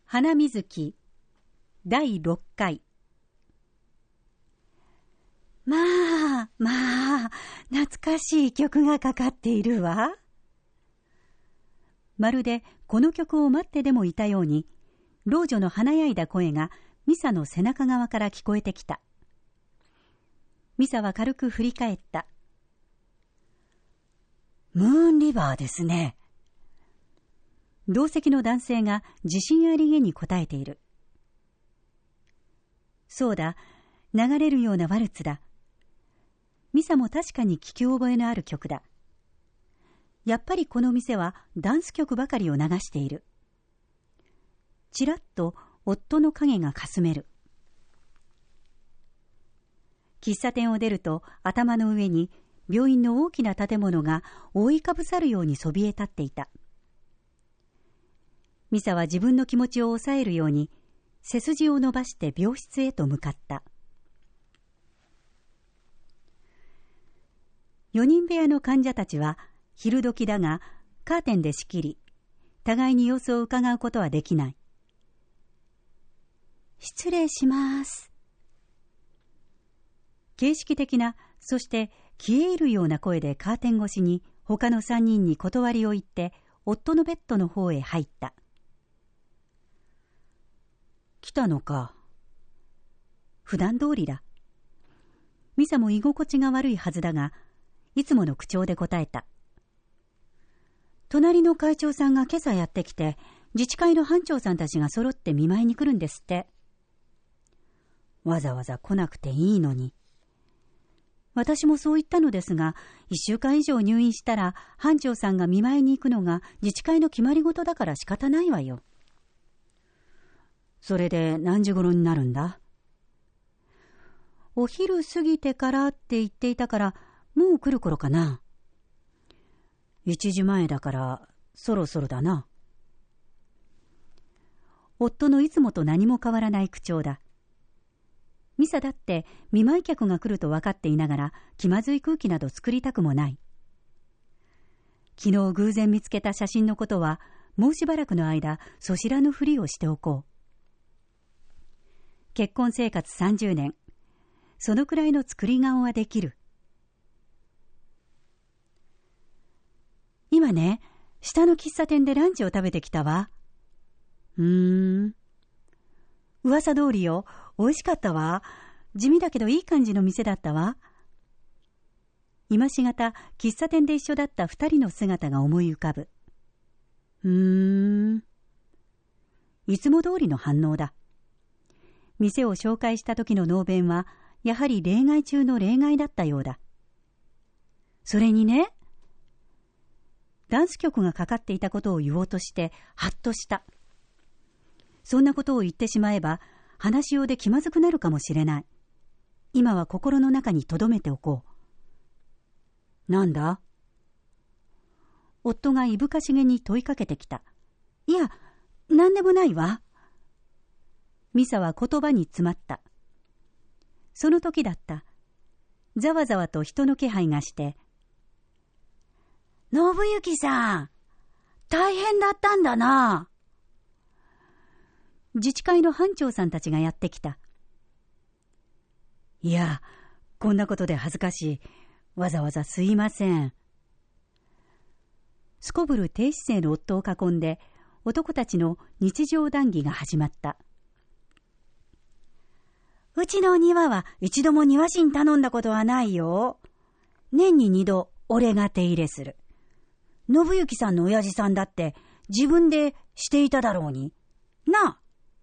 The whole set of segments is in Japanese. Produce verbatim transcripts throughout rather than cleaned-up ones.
花水木だいろっかい。まあまあ懐かしい曲がかかっているわ。まるでこの曲を待ってでもいたように、老女の華やいだ声がミサの背中側から聞こえてきた。ミサは軽く振り返った。ムーンリバーですね。同席の男性が自信ありげに答えている。そうだ、流れるようなワルツだ。ミサも確かに聞き覚えのある曲だ。やっぱりこの店はダンス曲ばかりを流している。ちらっと夫の影がかすめる。喫茶店を出ると頭の上に病院の大きな建物が覆いかぶさるようにそびえ立っていた。ミサは自分の気持ちを抑えるように背筋を伸ばして病室へと向かった。四人部屋の患者たちは昼時だがカーテンで仕切り、互いに様子を伺うことはできない。失礼します。形式的な、そして消え入るような声でカーテン越しに他の三人に断りを言って夫のベッドの方へ入った。来たのか。普段通りだ。ミサも居心地が悪いはずだが、いつもの口調で答えた。隣の会長さんが今朝やってきて、自治会の班長さんたちが揃って見舞いに来るんですって。わざわざ来なくていいのに。私もそう言ったのですが、一週間以上入院したら班長さんが見舞いに行くのが自治会の決まり事だから仕方ないわよ。それで何時頃になるんだ？お昼過ぎてからって言っていたから、もう来る頃かな。一時前だからそろそろだな。夫のいつもと何も変わらない口調だ。ミサだって見舞い客が来ると分かっていながら気まずい空気など作りたくもない。昨日偶然見つけた写真のことはもうしばらくの間そしらぬふりをしておこう。結婚生活さんじゅうねん、そのくらいの作り顔はできる。今ね、下の喫茶店でランチを食べてきたわ。うーん。噂通りよ、美味しかったわ。地味だけどいい感じの店だったわ。今しがた喫茶店で一緒だった二人の姿が思い浮かぶ。うーん。いつも通りの反応だ。店を紹介した時の能弁はやはり例外中の例外だったようだ。それにね、ダンス曲がかかっていたことを言おうとしてハッとした。そんなことを言ってしまえば話しようで気まずくなるかもしれない。今は心の中に留めておこう。なんだ？夫がいぶかしげに問いかけてきた。いや、なんでもないわ。ミサは言葉に詰まった。その時だった。ざわざわと人の気配がして、信行さん、大変だったんだな。自治会の班長さんたちがやってきた。いや、こんなことで恥ずかしい。わざわざすいません。すこぶる低姿勢の夫を囲んで、男たちの日常談義が始まった。うちの庭は一度も庭師に頼んだことはないよ。年に二度俺が手入れする。信行さんの親父さんだって自分でしていただろうに。なあ。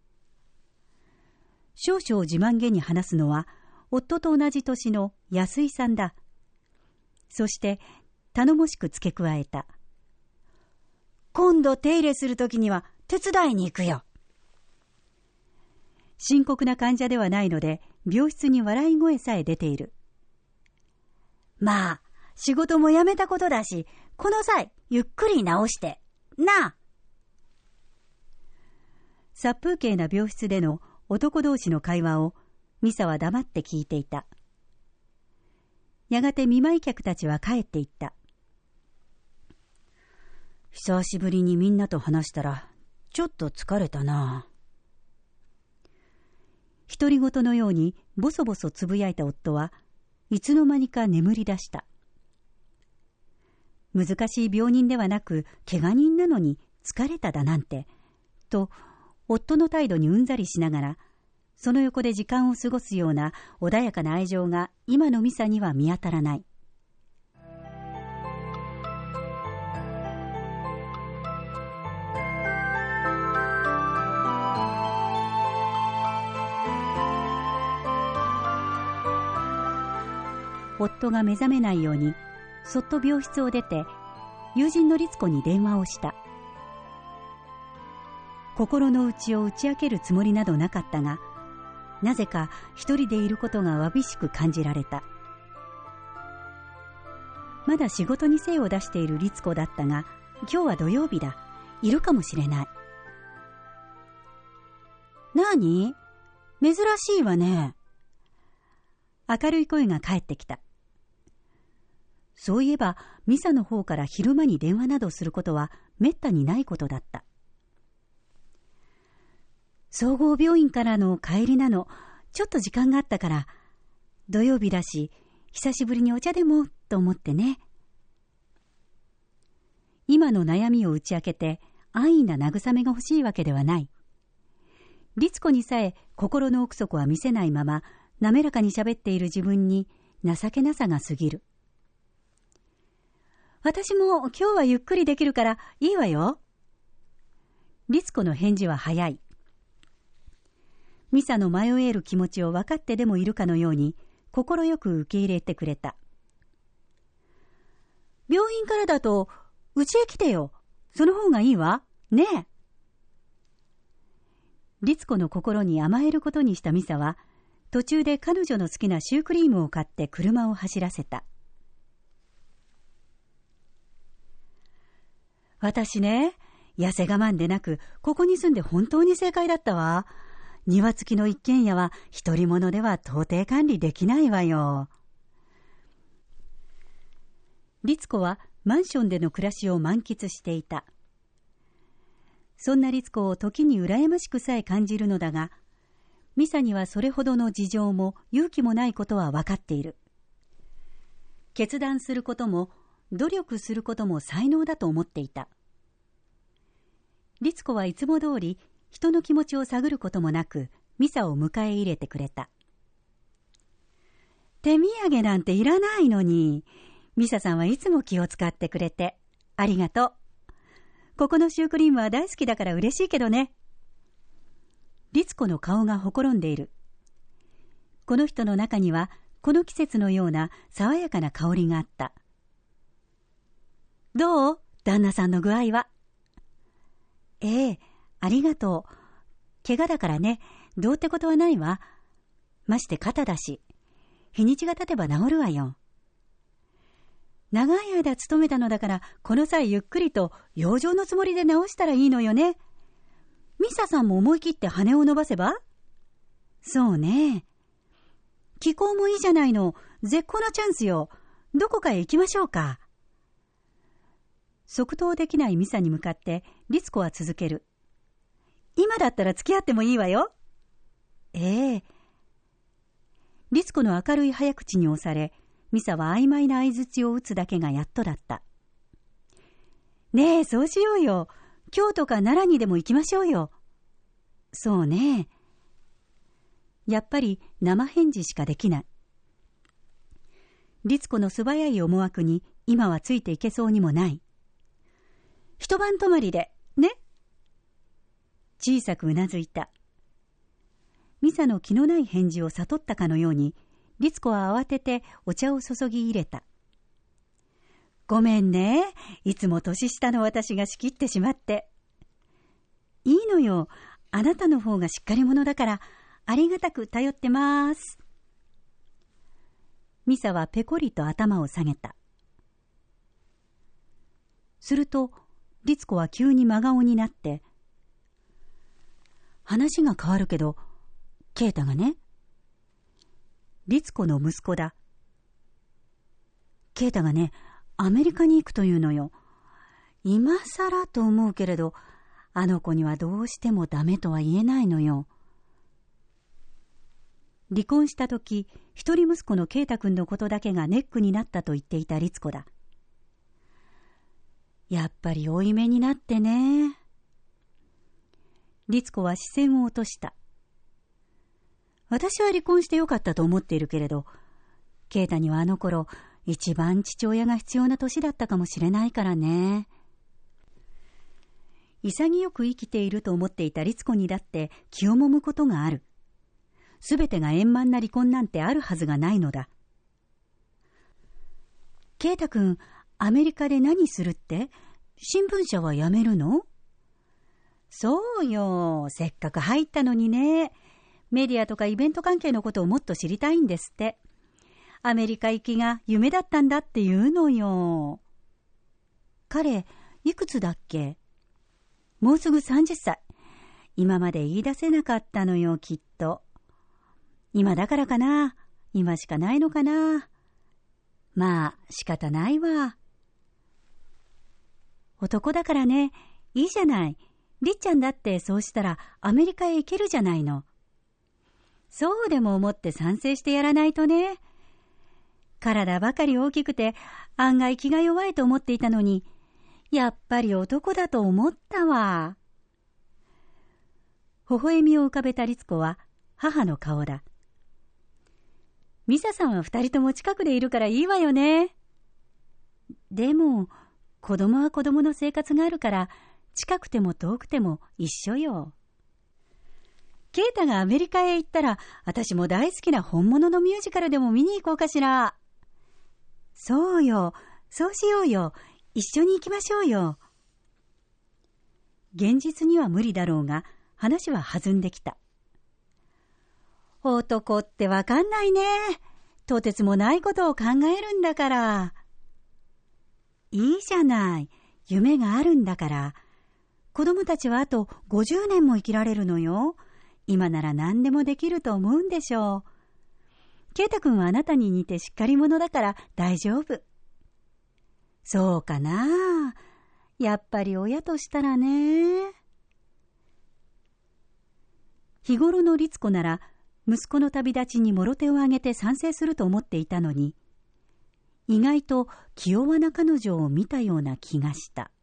少々自慢げに話すのは夫と同じ年の安井さんだ。そして頼もしく付け加えた。今度手入れするときには手伝いに行くよ。深刻な患者ではないので病室に笑い声さえ出ている。まあ仕事も辞めたことだし、この際ゆっくり直してなあ。殺風景な病室での男同士の会話をミサは黙って聞いていた。やがて見舞い客たちは帰っていった。久しぶりにみんなと話したらちょっと疲れたな。 独り言のようにボソボソつぶやいた夫はいつの間にか眠り出した。難しい病人ではなく怪我人なのに疲れただなんて、と夫の態度にうんざりしながら、その横で時間を過ごすような穏やかな愛情が今のミサには見当たらない。夫が目覚めないようにそっと病室を出て友人の律子に電話をした。心の内を打ち明けるつもりなどなかったが、なぜか一人でいることがわびしく感じられた。まだ仕事に精を出している律子だったが、今日は土曜日だ。いるかもしれない。なあに？珍しいわね。明るい声が返ってきた。そういえばミサの方から昼間に電話などすることはめったにないことだった。総合病院からの帰りなの。ちょっと時間があったから土曜日だし久しぶりにお茶でもと思ってね。今の悩みを打ち明けて安易な慰めが欲しいわけではない。律子にさえ心の奥底は見せないまま滑らかに喋っている自分に情けなさが過ぎる。私も今日はゆっくりできるからいいわよ。律子の返事は早い。ミサの迷える気持ちを分かってでもいるかのように心よく受け入れてくれた。病院からだとうちへ来てよ。その方がいいわ。ねえ。律子の心に甘えることにしたミサは途中で彼女の好きなシュークリームを買って車を走らせた。私ね、痩せ我慢でなくここに住んで本当に正解だったわ。庭付きの一軒家は独り者では到底管理できないわよ。律子はマンションでの暮らしを満喫していた。そんな律子を時に羨ましくさえ感じるのだが、ミサにはそれほどの事情も勇気もないことは分かっている。決断することも努力することも才能だと思っていた。律子はいつも通り人の気持ちを探ることもなくミサを迎え入れてくれた。手土産なんていらないのに、ミサさんはいつも気を使ってくれてありがとう。ここのシュークリームは大好きだから嬉しいけどね。律子の顔がほころんでいる。この人の中にはこの季節のような爽やかな香りがあった。どう？旦那さんの具合は。ええ、ありがとう。怪我だからね、どうってことはないわ。まして肩だし、日にちが経てば治るわよ。長い間勤めたのだから、この際ゆっくりと養生のつもりで治したらいいのよね。ミサさんも思い切って羽を伸ばせば？そうね。気候もいいじゃないの。絶好のチャンスよ。どこかへ行きましょうか。即答できないミサに向かって律子は続ける。今だったら付き合ってもいいわよ。ええ。律子の明るい早口に押され、ミサは曖昧な相槌を打つだけがやっとだった。ねえ、そうしようよ。京都か奈良にでも行きましょうよ。そうね。やっぱり生返事しかできない。律子の素早い思惑に今はついていけそうにもない。一晩泊まりで、ね。小さくうなずいた。ミサの気のない返事を悟ったかのように、律子は慌ててお茶を注ぎ入れた。ごめんね。いつも年下の私が仕切ってしまって。いいのよ。あなたの方がしっかり者だから、ありがたく頼ってます。ミサはペコリと頭を下げた。すると、律子は急に真顔になって、話が変わるけど、啓太がね、律子の息子だ。啓太がね、アメリカに行くというのよ。今さらと思うけれど、あの子にはどうしてもダメとは言えないのよ。 離婚したとき、一人息子の圭太君のことだけがネックになったと言っていた律子だ。やっぱり負い目になってね。律子は視線を落とした。私は離婚してよかったと思っているけれど、圭太にはあの頃、一番父親が必要な年だったかもしれないからね。潔く生きていると思っていた律子にだって気を揉むことがある。すべてが円満な離婚なんてあるはずがないのだ。圭太くん、アメリカで何するって？新聞社は辞めるの？そうよ、せっかく入ったのにね。メディアとかイベント関係のことをもっと知りたいんですって。アメリカ行きが夢だったんだって言うのよ。彼、いくつだっけ？もうすぐさんじゅっさい。今まで言い出せなかったのよ、きっと。今だからかな。今しかないのかな。まあ、仕方ないわ。男だからね、いいじゃない。りっちゃんだってそうしたらアメリカへ行けるじゃないの。そうでも思って賛成してやらないとね。体ばかり大きくて案外気が弱いと思っていたのに、やっぱり男だと思ったわ。微笑みを浮かべた律子は母の顔だ。ミサさんは二人とも近くでいるからいいわよね。でも、子供は子供の生活があるから、近くても遠くても一緒よ。ケイタがアメリカへ行ったら、私も大好きな本物のミュージカルでも見に行こうかしら。そうよ、そうしようよ。一緒に行きましょうよ。現実には無理だろうが、話は弾んできた。男ってわかんないね。とてつもないことを考えるんだから。いいじゃない。夢があるんだから。子供たちはあとごじゅうねんも生きられるのよ。今なら何でもできると思うんでしょう。圭太君はあなたに似てしっかり者だから大丈夫。そうかな。やっぱり親としたらね。日頃の律子なら息子の旅立ちにもろ手を挙げて賛成すると思っていたのに、意外と気弱な彼女を見たような気がした。